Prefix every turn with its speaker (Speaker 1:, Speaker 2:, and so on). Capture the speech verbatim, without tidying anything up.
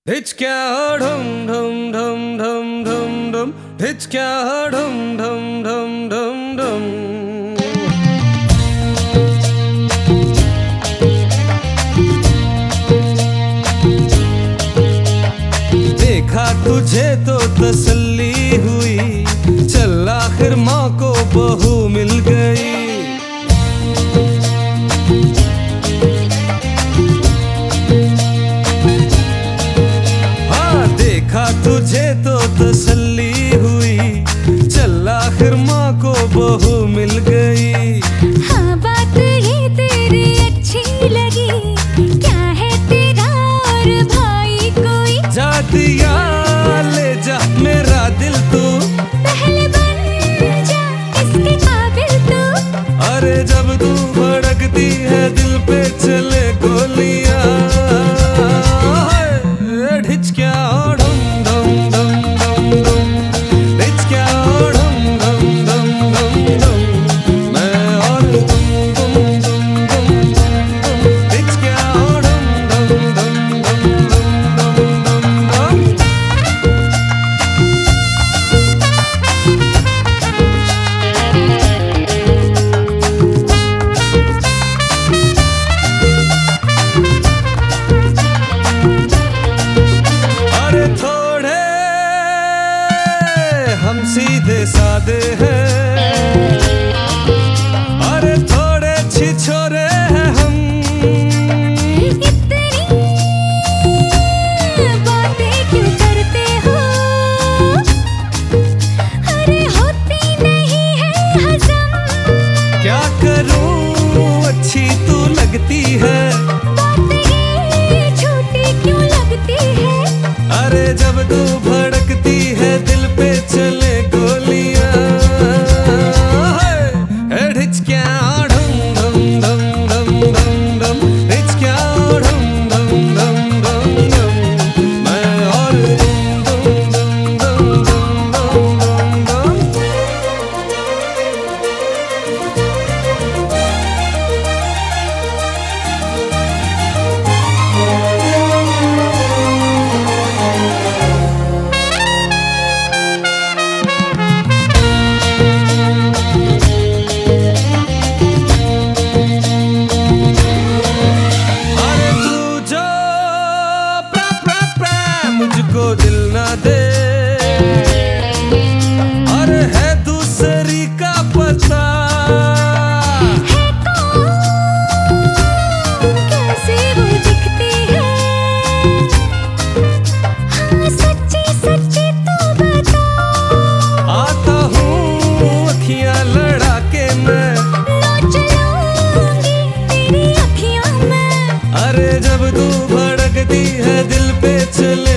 Speaker 1: Hichka dum dum dum dum dum dum. Hichka dum dum dum dum dum. देखा तुझे तो तसल्ली हुई, चल आखिर माँ को बहू मिल गई। तुझे तो तसल्ली हुई, चल आखिर माँ को बहू मिल गई।
Speaker 2: हाँ बात ये तेरी अच्छी लगी, क्या है तेरा और भाई कोई?
Speaker 1: जा दिया ले जा मेरा दिल तू,
Speaker 2: पहले बन जा इसके काबिल तू।
Speaker 1: अरे जब तू भड़कती है दिल पे चले गोलियां, ढिचकिया सीधे सादे हैं, अरे थोड़े छिछोरे हैं हम।
Speaker 2: इतनी बातें क्यों करते हो, अरे होती नहीं है हजम।
Speaker 1: क्या करूं अच्छी तू लगती है,
Speaker 2: बातें ये छोटी क्यों लगती है।
Speaker 1: अरे जब तू भड़कती है दिल पे चले मुझको दिल ना दे, अरे है दूसरी का पता।
Speaker 2: है कौन कैसे वो दिखती है, हाँ सच्ची सच्ची तो बता।
Speaker 1: आता हूँ अखियाँ लड़ा के मैं,
Speaker 2: नोच लूंगी तेरी अखियों में।
Speaker 1: अरे जब तू भड़कती है दिल पे चले